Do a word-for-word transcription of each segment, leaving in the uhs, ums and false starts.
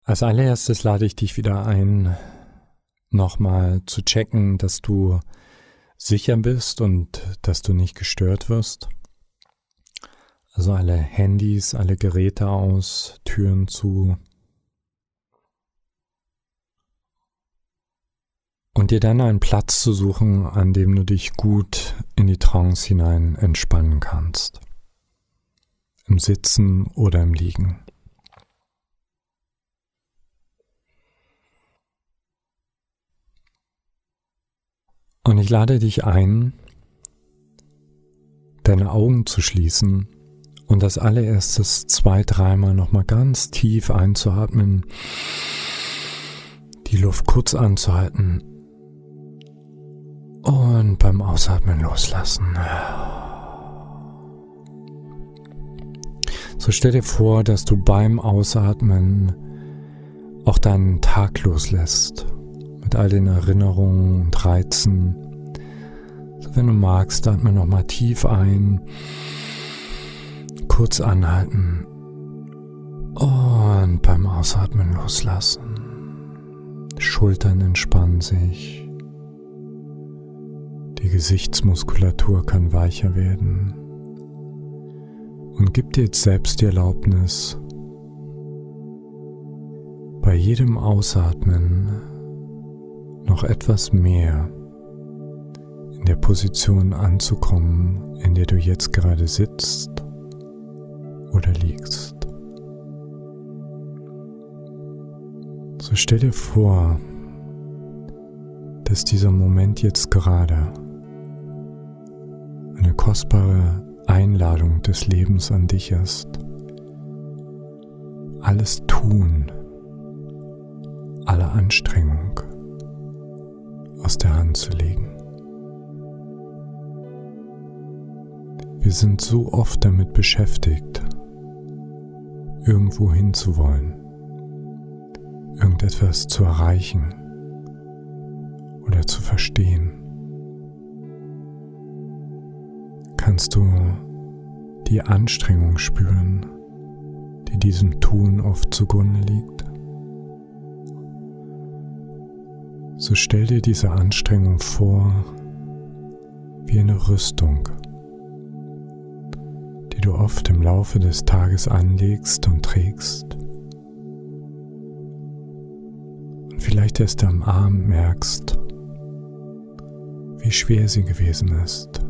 Als allererstes lade ich dich wieder ein, nochmal zu checken, dass du sicher bist und dass du nicht gestört wirst. Also alle Handys, alle Geräte aus, Türen zu. Und dir dann einen Platz zu suchen, an dem du dich gut in die Trance hinein entspannen kannst. Im Sitzen oder im Liegen. Und ich lade dich ein, deine Augen zu schließen und als allererstes zwei, dreimal nochmal ganz tief einzuatmen, die Luft kurz anzuhalten und beim Ausatmen loslassen. So stell dir vor, dass du beim Ausatmen auch deinen Tag loslässt. Mit all den Erinnerungen und Reizen. So, wenn du magst, atme nochmal tief ein, kurz anhalten und beim Ausatmen loslassen. Schultern entspannen sich. Die Gesichtsmuskulatur kann weicher werden. Und gib dir jetzt selbst die Erlaubnis, bei jedem Ausatmen noch etwas mehr in der Position anzukommen, in der du jetzt gerade sitzt oder liegst. So stell dir vor, dass dieser Moment jetzt gerade eine kostbare Einladung des Lebens an dich ist. Alles Tun, alle Anstrengung aus der Hand zu legen. Wir sind so oft damit beschäftigt, irgendwo hinzuwollen, irgendetwas zu erreichen oder zu verstehen. Kannst du die Anstrengung spüren, die diesem Tun oft zugrunde liegt? So stell dir diese Anstrengung vor wie eine Rüstung, die du oft im Laufe des Tages anlegst und trägst. Und vielleicht erst am Abend merkst, wie schwer sie gewesen ist.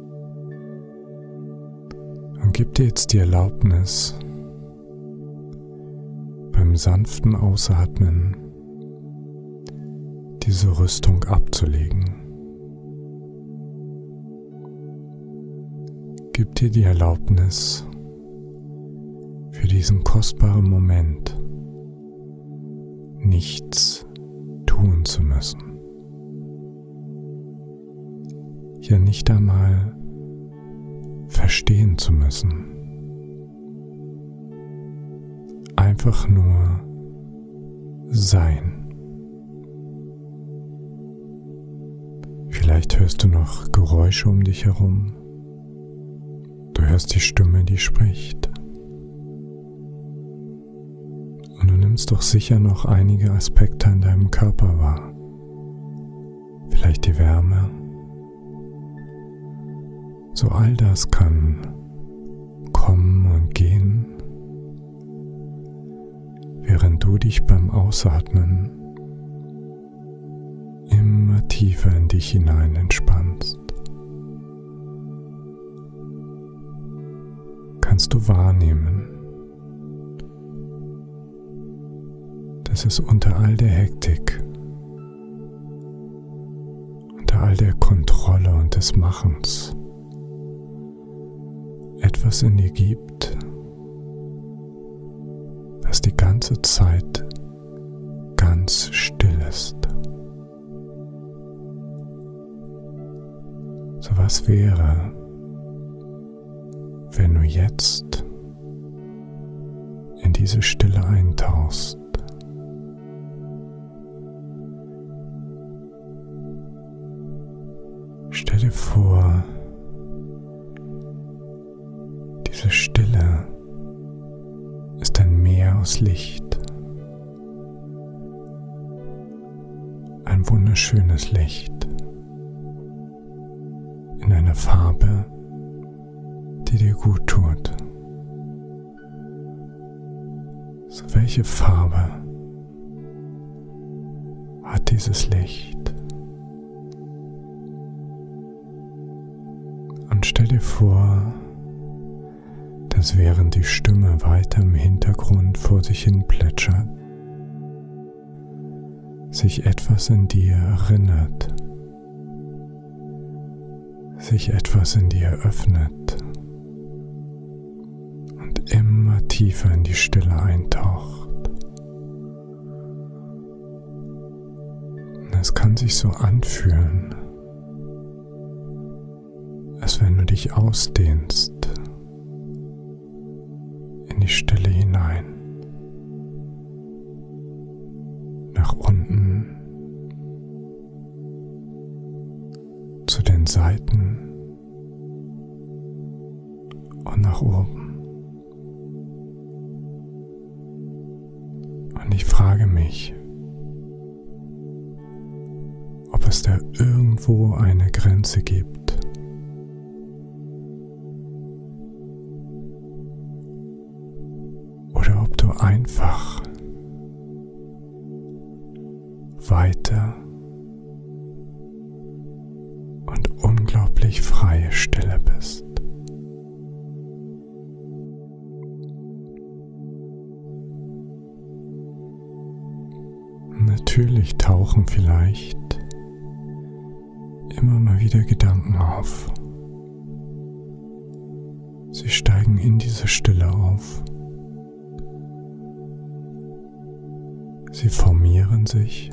Und gib dir jetzt die Erlaubnis, beim sanften Ausatmen diese Rüstung abzulegen. Gib dir die Erlaubnis, für diesen kostbaren Moment nichts tun zu müssen. Ja, nicht einmal verstehen zu müssen. Einfach nur sein. Vielleicht hörst du noch Geräusche um dich herum. Du hörst die Stimme, die spricht. Und du nimmst doch sicher noch einige Aspekte an deinem Körper wahr. Vielleicht die Wärme. So all das kann kommen und gehen, während du dich beim Ausatmen immer tiefer in dich hinein entspannst. Kannst du wahrnehmen, dass es unter all der Hektik, unter all der Kontrolle und des Machens etwas in dir gibt, was die ganze Zeit ganz still ist. So was wäre, wenn du jetzt in diese Stille eintauchst? Stell dir vor, diese Stille ist ein Meer aus Licht. ein wunderschönes Licht in einer Farbe, die dir gut tut. So, welche Farbe hat dieses Licht? Und stell dir vor, dass während die Stimme weiter im Hintergrund vor sich hin plätschert, sich etwas in dir erinnert, sich etwas in dir öffnet und immer tiefer in die Stille eintaucht. Und es kann sich so anfühlen, als wenn du dich ausdehnst in die Stille hinein, nach unten, zu den Seiten und nach oben. Und ich frage mich, ob es da irgendwo eine Grenze gibt, oder ob du einfach weiter und unglaublich freie Stille bist. Natürlich tauchen vielleicht immer mal wieder Gedanken auf. Sie steigen in diese Stille auf. Sie formieren sich.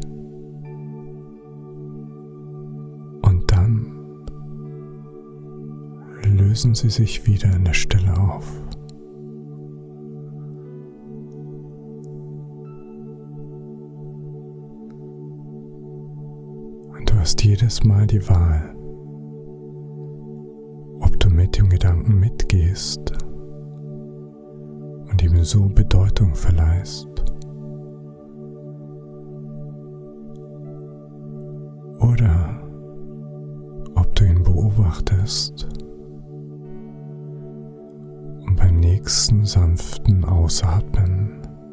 Und dann lösen sie sich wieder in der Stille auf. Und du hast jedes Mal die Wahl, ob du mit dem Gedanken mitgehst und ihm so Bedeutung verleihst, oder ob du ihn beobachtest und beim nächsten sanften Ausatmen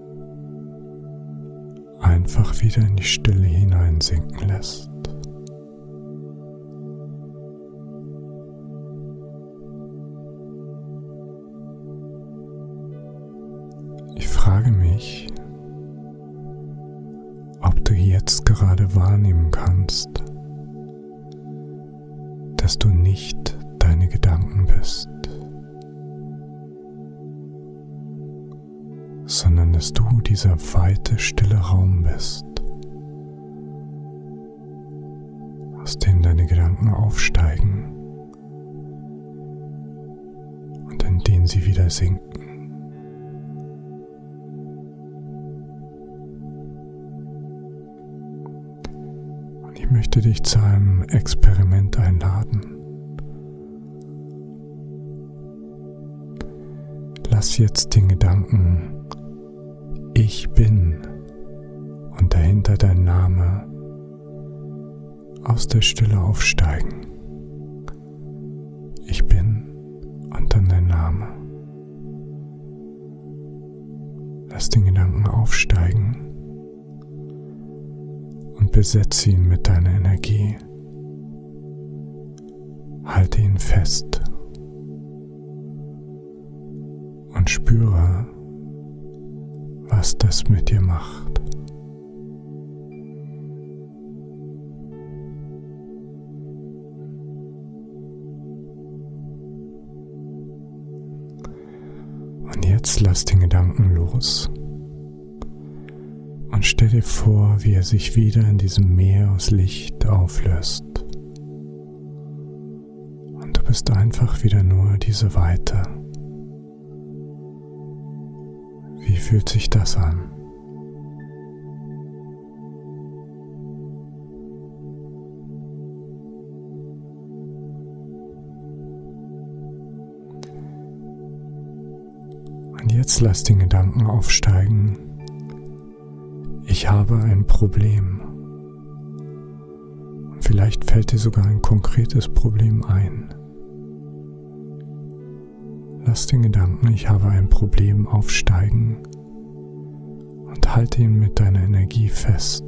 einfach wieder in die Stille hineinsinken lässt. Ich frage mich, ob du jetzt gerade wahrnehmen kannst, dass du nicht deine Gedanken bist, sondern dass du dieser weite, stille Raum bist, aus dem deine Gedanken aufsteigen und in den sie wieder sinken. Ich möchte dich zu einem Experiment einladen. Lass jetzt den Gedanken Ich bin und dahinter dein Name aus der Stille aufsteigen. Ich bin und dann dein Name. Lass den Gedanken aufsteigen und besetze ihn mit deiner Energie. Halte ihn fest und spüre, was das mit dir macht. Und jetzt lass den Gedanken los. Und stell dir vor, wie er sich wieder in diesem Meer aus Licht auflöst. Und du bist einfach wieder nur diese Weite. Wie fühlt sich das an? Und jetzt lass den Gedanken aufsteigen. Ich habe ein Problem. Vielleicht fällt dir sogar ein konkretes Problem ein. Lass den Gedanken, ich habe ein Problem, aufsteigen und halte ihn mit deiner Energie fest.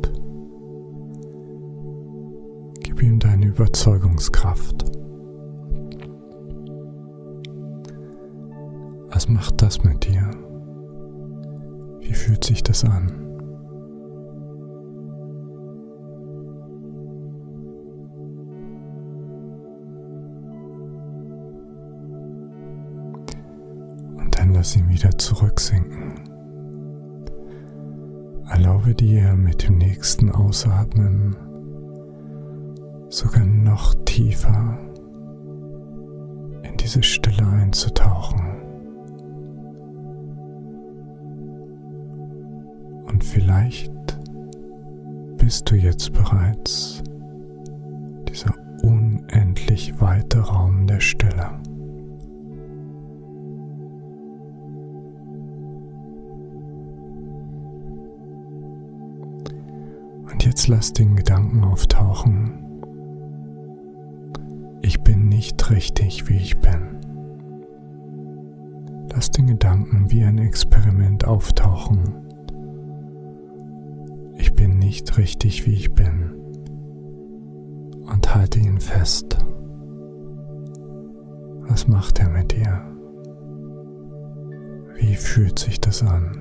Gib ihm deine Überzeugungskraft. Was macht das mit dir? Wie fühlt sich das an? Und dann lass ihn wieder zurücksinken. Erlaube dir mit dem nächsten Ausatmen sogar noch tiefer in diese Stille einzutauchen. Und vielleicht bist du jetzt bereits dieser unendlich weite Raum der Stille. Und jetzt lass den Gedanken auftauchen: Ich bin nicht richtig, wie ich bin. Lass den Gedanken wie ein Experiment auftauchen. Ich bin nicht richtig, wie ich bin. Und halte ihn fest. Was macht er mit dir? Wie fühlt sich das an?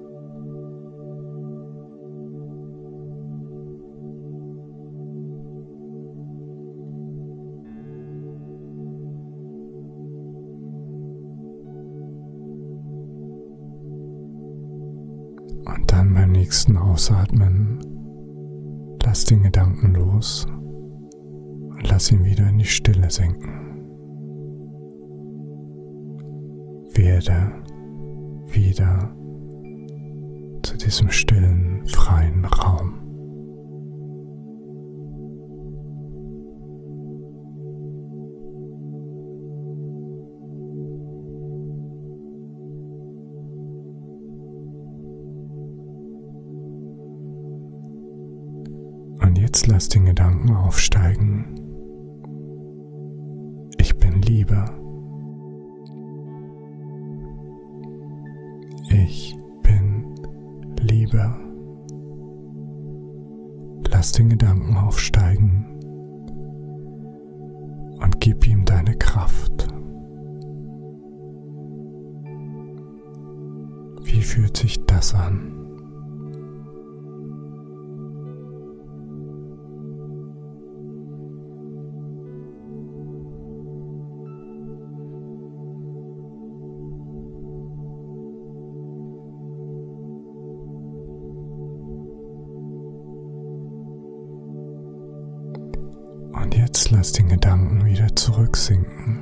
Und dann beim nächsten Ausatmen lass den Gedanken los und lass ihn wieder in die Stille sinken. Werde wieder zu diesem stillen, freien Raum. Und jetzt lass den Gedanken aufsteigen: Ich bin Liebe. Ich bin Liebe. Lass den Gedanken aufsteigen und gib ihm deine Kraft. Wie fühlt sich das an? Und jetzt lass den Gedanken wieder zurücksinken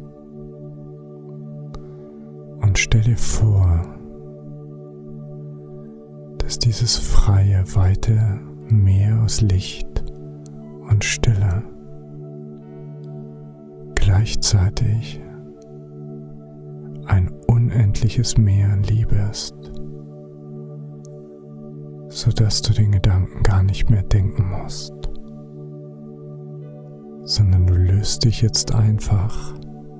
und stell dir vor, dass dieses freie, weite Meer aus Licht und Stille gleichzeitig ein unendliches Meer an Liebe ist, sodass du den Gedanken gar nicht mehr denken musst, sondern du löst dich jetzt einfach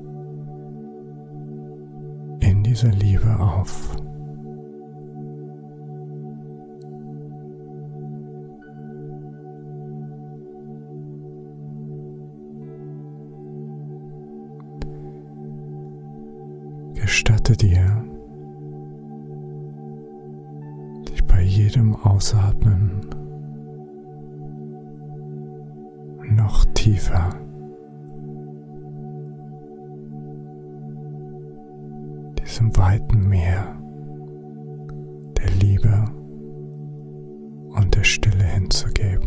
in dieser Liebe auf. Gestatte dir, dich bei jedem Ausatmen noch tiefer diesem weiten Meer der Liebe und der Stille hinzugeben.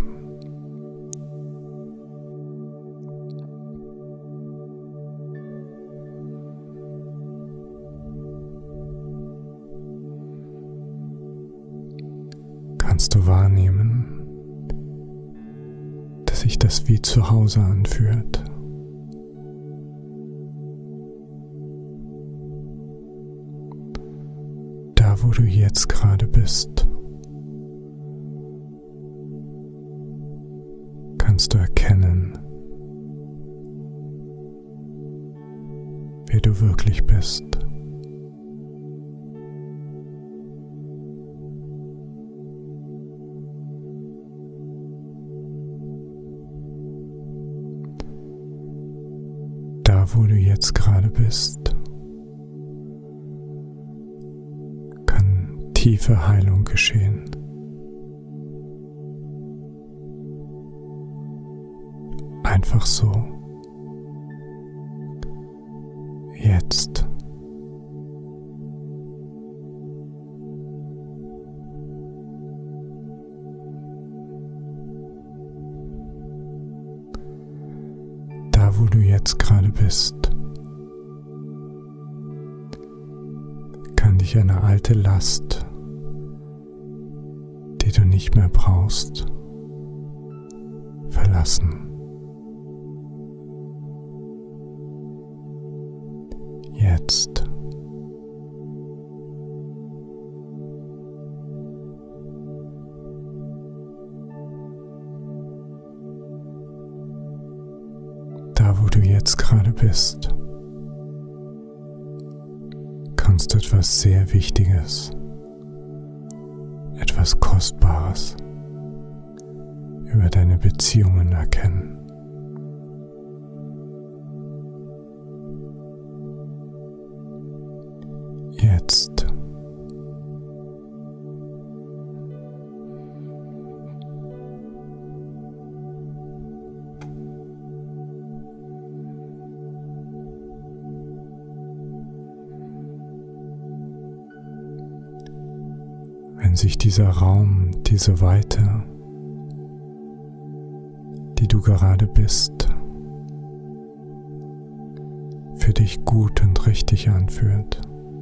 Kannst du wahrnehmen, dass sich das wie zu Hause anfühlt? Da, wo du jetzt gerade bist, kannst du erkennen, wer du wirklich bist. Da, wo du jetzt gerade bist, kann tiefe Heilung geschehen. Einfach so. Jetzt. Da, wo du jetzt gerade bist, kann dich eine alte Last, die du nicht mehr brauchst, verlassen. Jetzt. Da, wo du jetzt gerade bist, kannst du etwas sehr Wichtiges, etwas Kostbares über deine Beziehungen erkennen. Jetzt. Wenn sich dieser Raum, diese Weite, die du gerade bist, für dich gut und richtig anfühlt,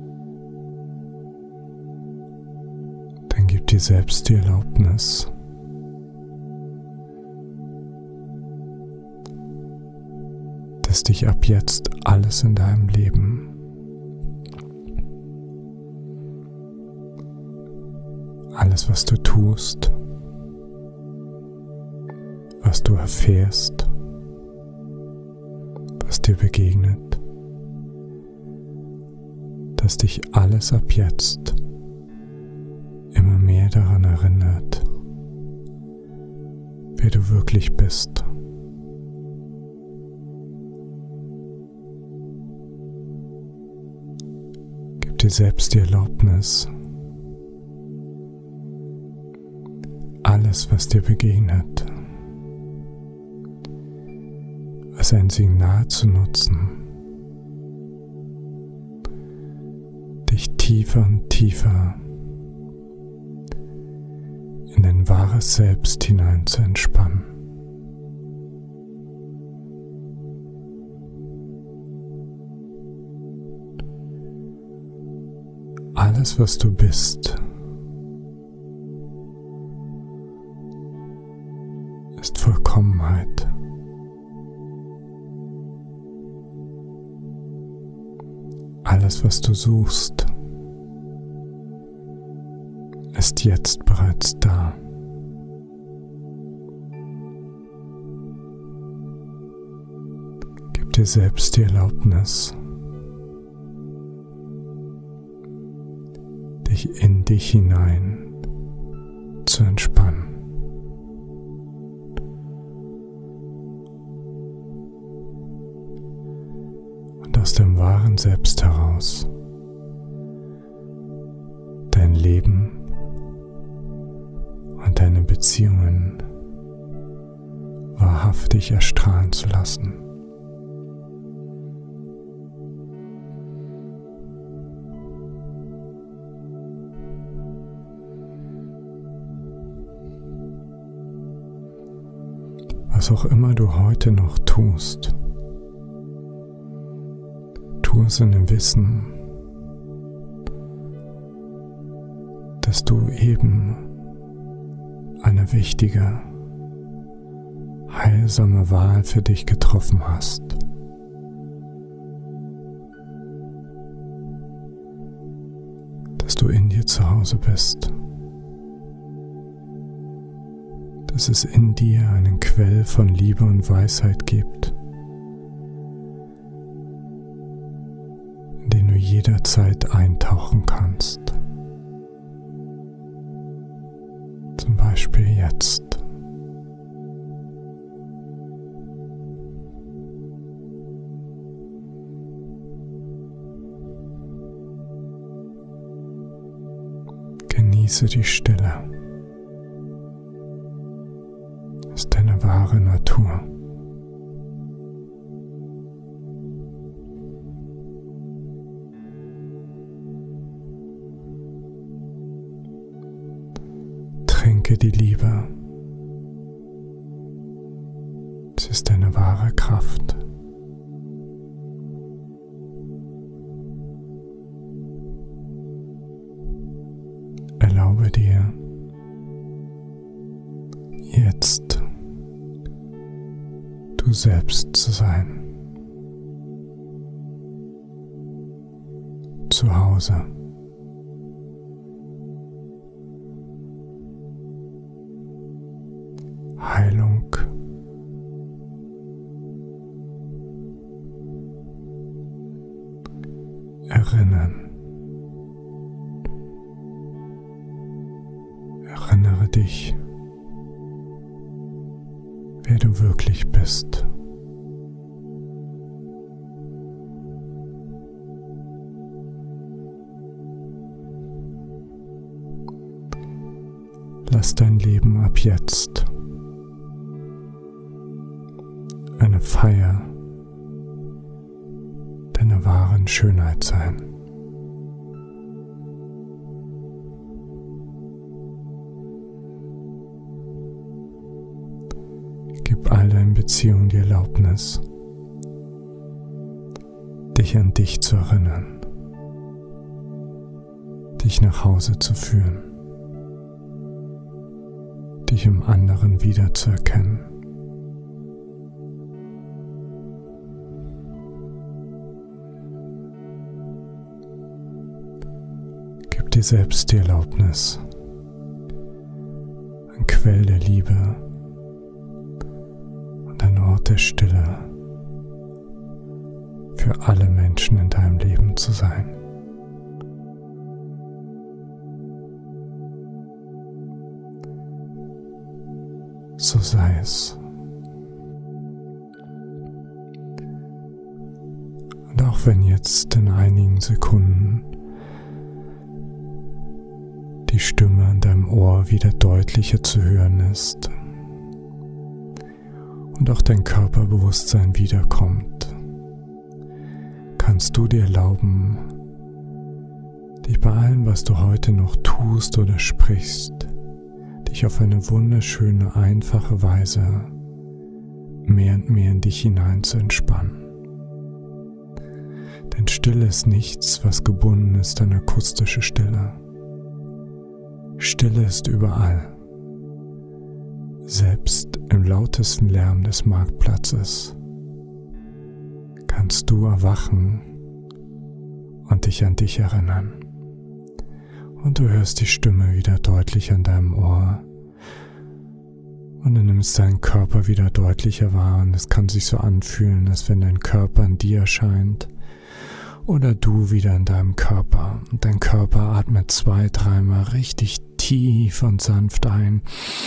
dann gib dir selbst die Erlaubnis, dass dich ab jetzt alles in deinem Leben, alles, was du tust, was du erfährst, was dir begegnet, dass dich alles ab jetzt immer mehr daran erinnert, wer du wirklich bist. Gib dir selbst die Erlaubnis, alles, was dir begegnet, als ein Signal zu nutzen, dich tiefer und tiefer in dein wahres Selbst hinein zu entspannen. Alles, was du bist, ist Vollkommenheit. Alles, was du suchst, ist jetzt bereits da. Gib dir selbst die Erlaubnis, dich in dich hinein zu entspannen. Und aus dem wahren Selbst heraus dein Leben und deine Beziehungen wahrhaftig erstrahlen zu lassen. Was auch immer du heute noch tust, tu es in dem Wissen, dass du eben eine wichtige, heilsame Wahl für dich getroffen hast. Dass du in dir zu Hause bist. dass es in dir einen Quell von Liebe und Weisheit gibt, in den du jederzeit eintauchen kannst. Zum Beispiel jetzt. Genieße die Stille. Es ist deine wahre Natur. Trinke die Liebe. Es ist deine wahre Kraft. Erlaube dir, jetzt du selbst zu sein. Zu Hause. Heilung. Erinnern. Erinnere dich, wer du wirklich bist. Lass dein Leben ab jetzt eine Feier deiner wahren Schönheit sein. Gib all deinen Beziehungen die Erlaubnis, dich an dich zu erinnern, dich nach Hause zu führen, dich im anderen wiederzuerkennen. Gib dir selbst die Erlaubnis, ein Quell der Liebe und ein Ort der Stille für alle Menschen in deinem Leben zu sein. So sei es. Und auch wenn jetzt in einigen Sekunden die Stimme in deinem Ohr wieder deutlicher zu hören ist und auch dein Körperbewusstsein wiederkommt, kannst du dir erlauben, dich bei allem, was du heute noch tust oder sprichst, dich auf eine wunderschöne, einfache Weise mehr und mehr in dich hinein zu entspannen. Denn Stille ist nichts, was gebunden ist an akustische Stille. Stille ist überall, selbst im lautesten Lärm des Marktplatzes kannst du erwachen und dich an dich erinnern. Und du hörst die Stimme wieder deutlich an deinem Ohr und du nimmst deinen Körper wieder deutlicher wahr und es kann sich so anfühlen, als wenn dein Körper in dir erscheint oder du wieder in deinem Körper. Und dein Körper atmet zwei, dreimal richtig tief und sanft ein.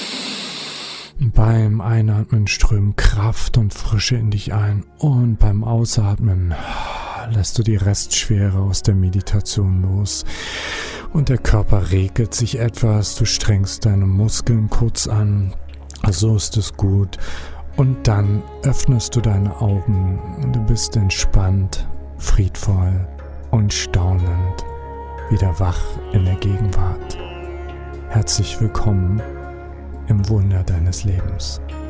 Beim Einatmen strömt Kraft und Frische in dich ein und beim Ausatmen lässt du die Restschwere aus der Meditation los und der Körper regelt sich etwas, du strengst deine Muskeln kurz an, so ist es gut und dann öffnest du deine Augen und du bist entspannt, friedvoll und staunend, wieder wach in der Gegenwart. Herzlich willkommen im Wunder deines Lebens.